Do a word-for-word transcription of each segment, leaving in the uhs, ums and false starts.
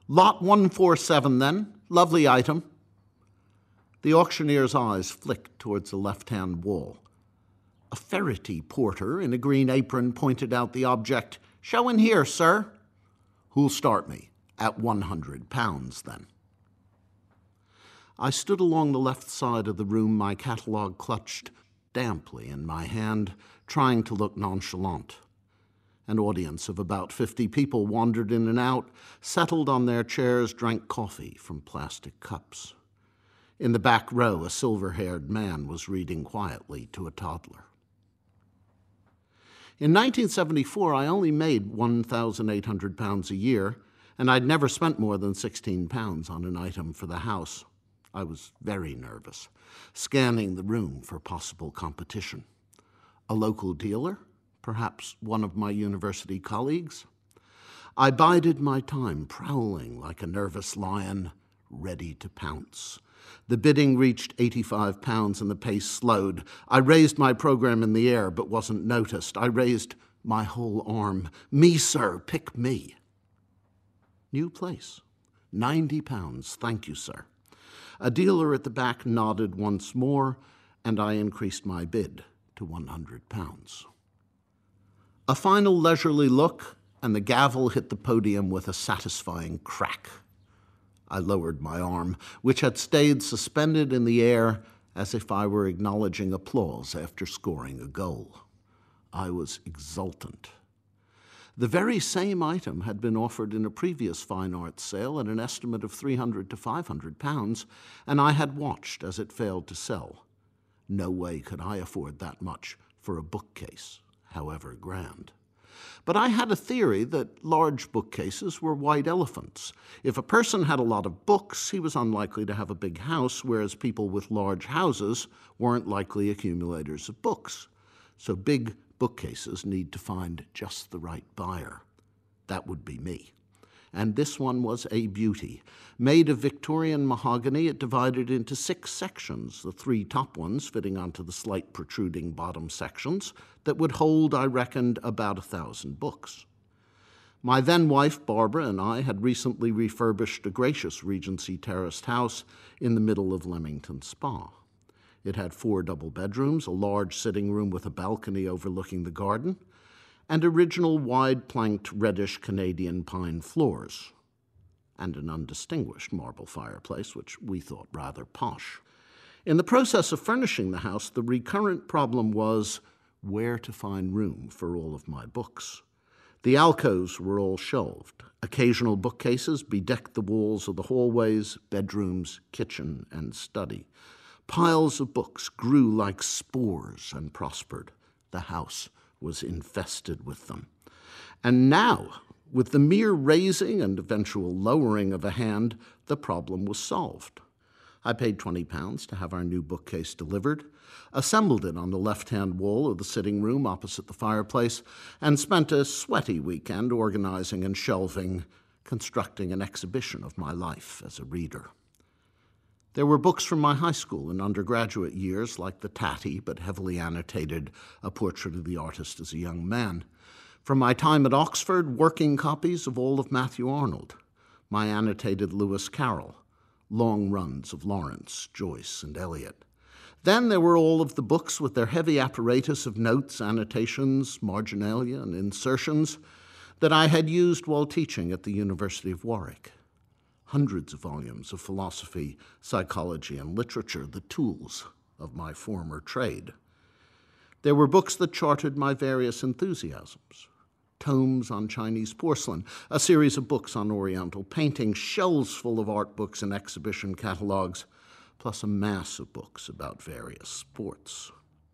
Lot one forty-seven, then. Lovely item. The auctioneer's eyes flicked towards the left-hand wall. A ferrety porter in a green apron pointed out the object. "Show in here, sir." "Who'll start me?" "At one hundred pounds, then." I stood along the left side of the room, my catalogue clutched damply in my hand, trying to look nonchalant. An audience of about fifty people wandered in and out, settled on their chairs, drank coffee from plastic cups. In the back row, a silver-haired man was reading quietly to a toddler. In nineteen seventy-four, I only made one thousand eight hundred pounds a year, and I'd never spent more than sixteen pounds on an item for the house. I was very nervous, scanning the room for possible competition. A local dealer? Perhaps one of my university colleagues? I bided my time, prowling like a nervous lion, ready to pounce. The bidding reached eighty-five pounds and the pace slowed. I raised my program in the air but wasn't noticed. I raised my whole arm. "Me, sir, pick me." New place. Ninety pounds, thank you, sir. A dealer at the back nodded once more, and I increased my bid to one hundred pounds. A final leisurely look, and the gavel hit the podium with a satisfying crack. I lowered my arm, which had stayed suspended in the air as if I were acknowledging applause after scoring a goal. I was exultant. The very same item had been offered in a previous fine arts sale at an estimate of three hundred to five hundred pounds, and I had watched as it failed to sell. No way could I afford that much for a bookcase, however grand. But I had a theory that large bookcases were white elephants. If a person had a lot of books, he was unlikely to have a big house, whereas people with large houses weren't likely accumulators of books. So big bookcases need to find just the right buyer. That would be me. And this one was a beauty. Made of Victorian mahogany, it divided into six sections, the three top ones fitting onto the slight protruding bottom sections that would hold, I reckoned, about a thousand books. My then-wife, Barbara, and I had recently refurbished a gracious Regency terraced house in the middle of Leamington Spa. It had four double bedrooms, a large sitting room with a balcony overlooking the garden, and original wide-planked reddish Canadian pine floors, and an undistinguished marble fireplace, which we thought rather posh. In the process of furnishing the house, the recurrent problem was where to find room for all of my books. The alcoves were all shelved. Occasional bookcases bedecked the walls of the hallways, bedrooms, kitchen, and study. Piles of books grew like spores and prospered. The house was infested with them. And now, with the mere raising and eventual lowering of a hand, the problem was solved. I paid twenty pounds to have our new bookcase delivered, assembled it on the left-hand wall of the sitting room opposite the fireplace, and spent a sweaty weekend organizing and shelving, constructing an exhibition of my life as a reader. There were books from my high school and undergraduate years, like the tatty but heavily annotated A Portrait of the Artist as a Young Man. From my time at Oxford, working copies of all of Matthew Arnold, my annotated Lewis Carroll, long runs of Lawrence, Joyce, and Eliot. Then there were all of the books with their heavy apparatus of notes, annotations, marginalia, and insertions that I had used while teaching at the University of Warwick. Hundreds of volumes of philosophy, psychology, and literature, the tools of my former trade. There were books that charted my various enthusiasms. Tomes on Chinese porcelain, a series of books on Oriental painting, shelves full of art books and exhibition catalogs, plus a mass of books about various sports.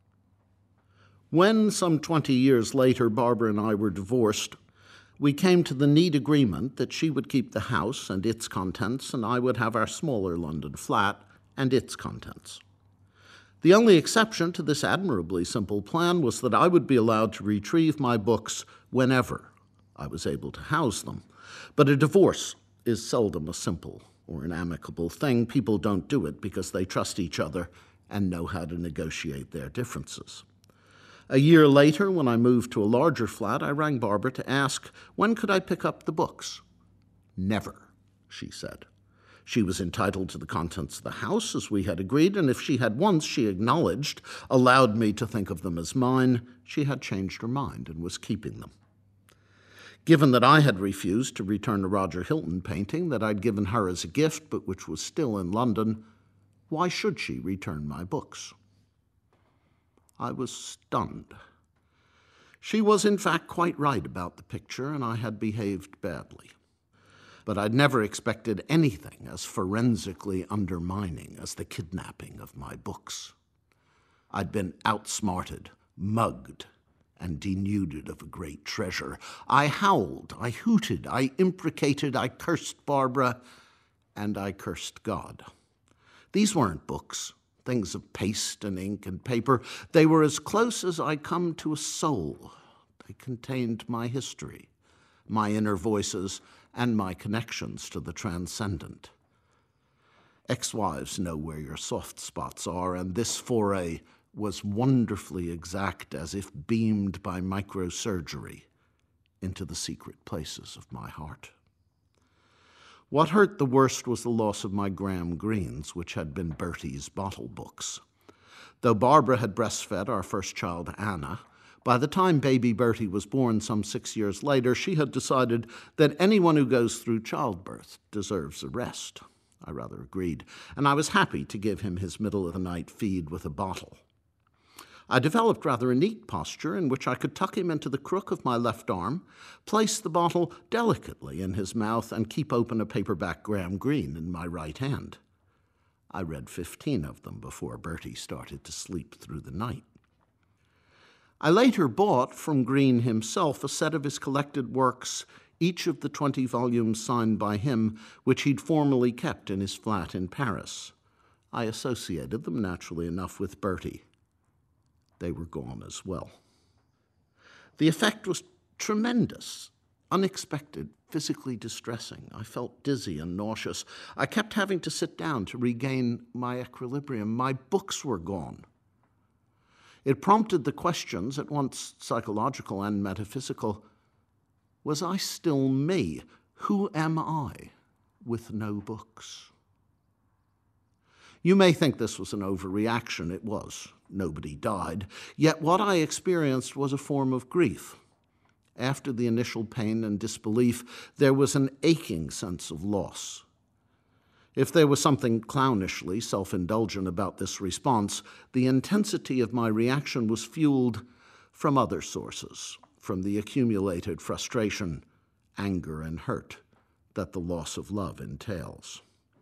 When, some twenty years later, Barbara and I were divorced, we came to the neat agreement that she would keep the house and its contents, and I would have our smaller London flat and its contents. The only exception to this admirably simple plan was that I would be allowed to retrieve my books whenever I was able to house them. But a divorce is seldom a simple or an amicable thing. People don't do it because they trust each other and know how to negotiate their differences. A year later, when I moved to a larger flat, I rang Barbara to ask, when could I pick up the books? Never, she said. She was entitled to the contents of the house, as we had agreed, and if she had once, she acknowledged, allowed me to think of them as mine, she had changed her mind and was keeping them. Given that I had refused to return a Roger Hilton painting that I'd given her as a gift, but which was still in London, why should she return my books? I was stunned. She was, in fact, quite right about the picture, and I had behaved badly. But I'd never expected anything as forensically undermining as the kidnapping of my books. I'd been outsmarted, mugged, and denuded of a great treasure. I howled, I hooted, I imprecated, I cursed Barbara, and I cursed God. These weren't books, things of paste and ink and paper. They were as close as I come to a soul. They contained my history, my inner voices, and my connections to the transcendent. Ex-wives know where your soft spots are, and this foray was wonderfully exact, as if beamed by microsurgery into the secret places of my heart. What hurt the worst was the loss of my Graham Greens, which had been Bertie's bottle books. Though Barbara had breastfed our first child, Anna, by the time baby Bertie was born some six years later, she had decided that anyone who goes through childbirth deserves a rest. I rather agreed, and I was happy to give him his middle-of-the-night feed with a bottle. I developed rather a neat posture in which I could tuck him into the crook of my left arm, place the bottle delicately in his mouth, and keep open a paperback Graham Greene in my right hand. I read fifteen of them before Bertie started to sleep through the night. I later bought from Greene himself a set of his collected works, each of the twenty volumes signed by him, which he'd formerly kept in his flat in Paris. I associated them, naturally enough, with Bertie. They were gone as well. The effect was tremendous, unexpected, physically distressing. I felt dizzy and nauseous. I kept having to sit down to regain my equilibrium. My books were gone. It prompted the questions, at once psychological and metaphysical. Was I still me? Who am I with no books? You may think this was an overreaction. It was. Nobody died. Yet what I experienced was a form of grief. After the initial pain and disbelief, there was an aching sense of loss. If there was something clownishly self-indulgent about this response, the intensity of my reaction was fueled from other sources, from the accumulated frustration, anger, and hurt that the loss of love entails.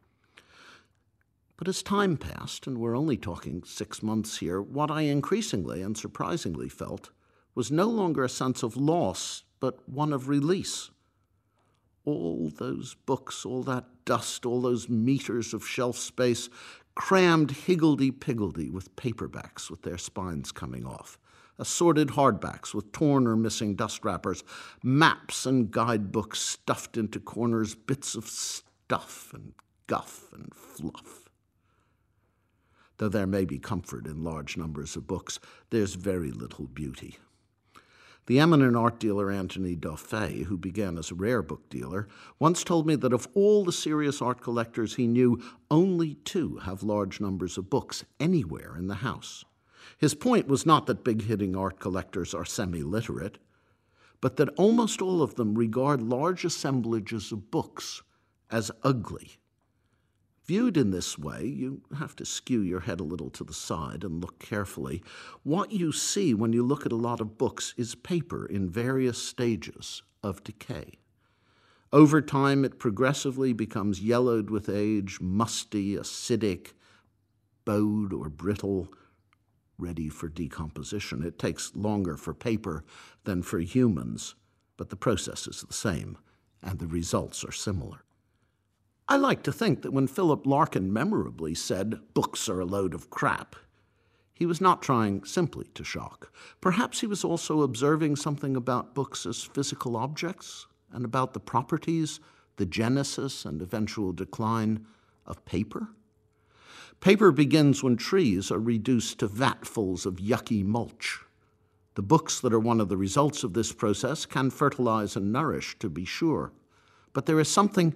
But as time passed, and we're only talking six months here, what I increasingly and surprisingly felt was no longer a sense of loss, but one of release. All those books, all that dust, all those meters of shelf space, crammed higgledy-piggledy with paperbacks with their spines coming off, assorted hardbacks with torn or missing dust wrappers, maps and guidebooks stuffed into corners, bits of stuff and guff and fluff. Though there may be comfort in large numbers of books, there's very little beauty. The eminent art dealer Anthony Dauffe, who began as a rare book dealer, once told me that of all the serious art collectors he knew, only two have large numbers of books anywhere in the house. His point was not that big-hitting art collectors are semi-literate, but that almost all of them regard large assemblages of books as ugly. Viewed in this way, you have to skew your head a little to the side and look carefully. What you see when you look at a lot of books is paper in various stages of decay. Over time, it progressively becomes yellowed with age, musty, acidic, bowed or brittle, ready for decomposition. It takes longer for paper than for humans, but the process is the same, and the results are similar. I like to think that when Philip Larkin memorably said, "Books are a load of crap," he was not trying simply to shock. Perhaps he was also observing something about books as physical objects and about the properties, the genesis, and eventual decline of paper. Paper begins when trees are reduced to vatfuls of yucky mulch. The books that are one of the results of this process can fertilize and nourish, to be sure, but there is something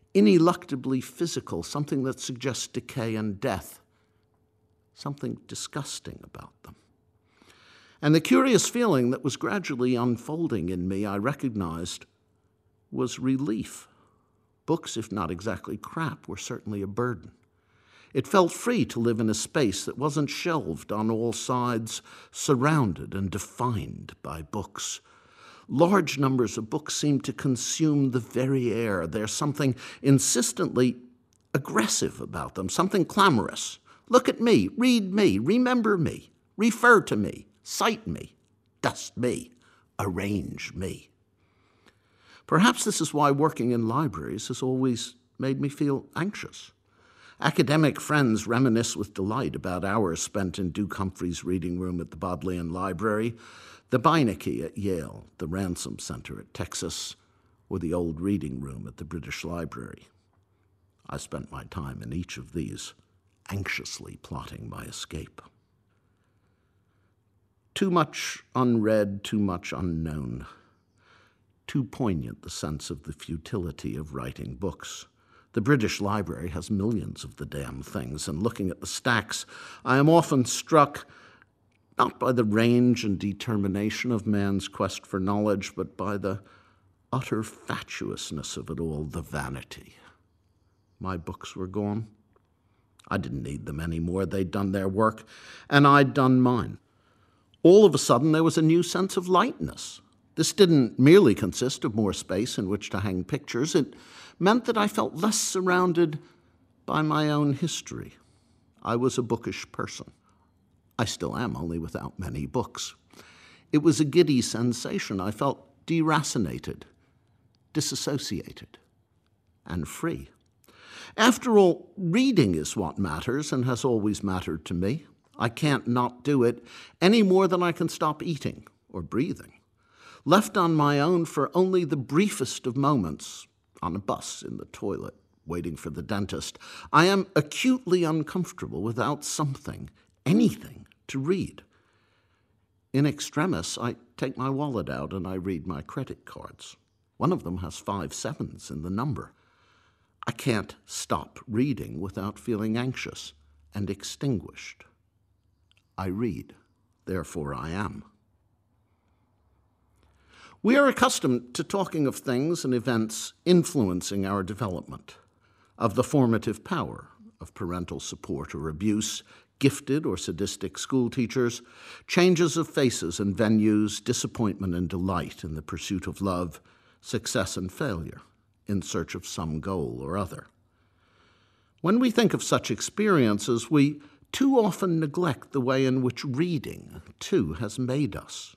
ineluctably physical, something that suggests decay and death, something disgusting about them. And the curious feeling that was gradually unfolding in me, I recognized, was relief. Books, if not exactly crap, were certainly a burden. It felt free to live in a space that wasn't shelved on all sides, surrounded and defined by books. Large numbers of books seemed to consume the very air. There's something insistently aggressive about them, something clamorous. Look at me, read me, remember me, refer to me, cite me, dust me, arrange me. Perhaps this is why working in libraries has always made me feel anxious. Academic friends reminisce with delight about hours spent in Duke Humphrey's reading room at the Bodleian Library, the Beinecke at Yale, the Ransom Center at Texas, or the old reading room at the British Library. I spent my time in each of these, anxiously plotting my escape. Too much unread, too much unknown. Too poignant the sense of the futility of writing books. The British Library has millions of the damn things, and looking at the stacks, I am often struck not by the range and determination of man's quest for knowledge, but by the utter fatuousness of it all, the vanity. My books were gone. I didn't need them anymore. They'd done their work, and I'd done mine. All of a sudden, there was a new sense of lightness. This didn't merely consist of more space in which to hang pictures. It meant that I felt less surrounded by my own history. I was a bookish person. I still am, only without many books. It was a giddy sensation. I felt deracinated, disassociated, and free. After all, reading is what matters and has always mattered to me. I can't not do it any more than I can stop eating or breathing. Left on my own for only the briefest of moments, on a bus, in the toilet, waiting for the dentist, I am acutely uncomfortable without something, anything, to read. In extremis, I take my wallet out and I read my credit cards. One of them has five sevens in the number. I can't stop reading without feeling anxious and extinguished. I read, therefore I am. We are accustomed to talking of things and events influencing our development, of the formative power of parental support or abuse, gifted or sadistic school teachers, changes of faces and venues, disappointment and delight in the pursuit of love, success and failure, in search of some goal or other. When we think of such experiences, we too often neglect the way in which reading, too, has made us.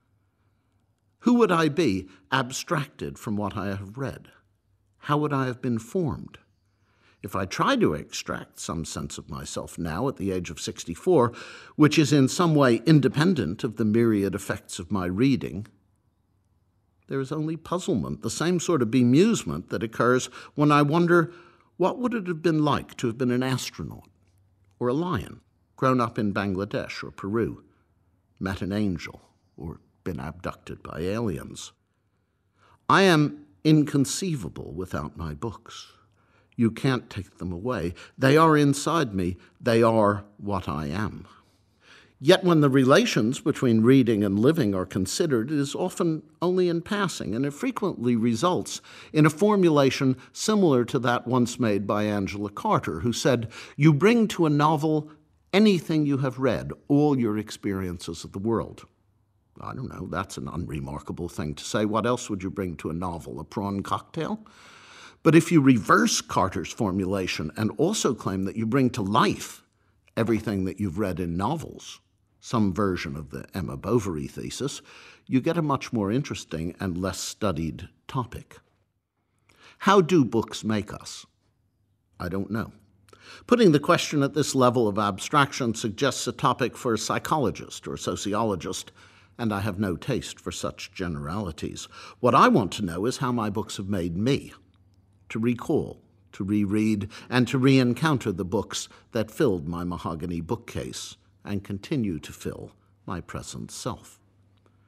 Who would I be, abstracted from what I have read? How would I have been formed? If I tried to extract some sense of myself now at the age of sixty-four, which is in some way independent of the myriad effects of my reading, there is only puzzlement, the same sort of bemusement that occurs when I wonder what would it have been like to have been an astronaut or a lion, grown up in Bangladesh or Peru, met an angel, or been abducted by aliens. I am inconceivable without my books. You can't take them away. They are inside me. They are what I am. Yet when the relations between reading and living are considered, it is often only in passing, and it frequently results in a formulation similar to that once made by Angela Carter, who said, "You bring to a novel anything you have read, all your experiences of the world." I don't know, that's an unremarkable thing to say. What else would you bring to a novel? A prawn cocktail? But if you reverse Carter's formulation and also claim that you bring to life everything that you've read in novels, some version of the Emma Bovary thesis, you get a much more interesting and less studied topic. How do books make us? I don't know. Putting the question at this level of abstraction suggests a topic for a psychologist or a sociologist, and I have no taste for such generalities. What I want to know is how my books have made me, to recall, to reread, and to re-encounter the books that filled my mahogany bookcase and continue to fill my present self.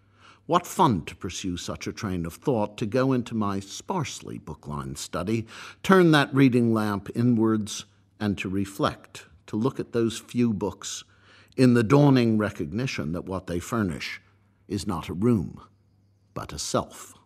What fun to pursue such a train of thought, to go into my sparsely book-lined study, turn that reading lamp inwards, and to reflect, to look at those few books in the dawning recognition that what they furnish is not a room, but a self.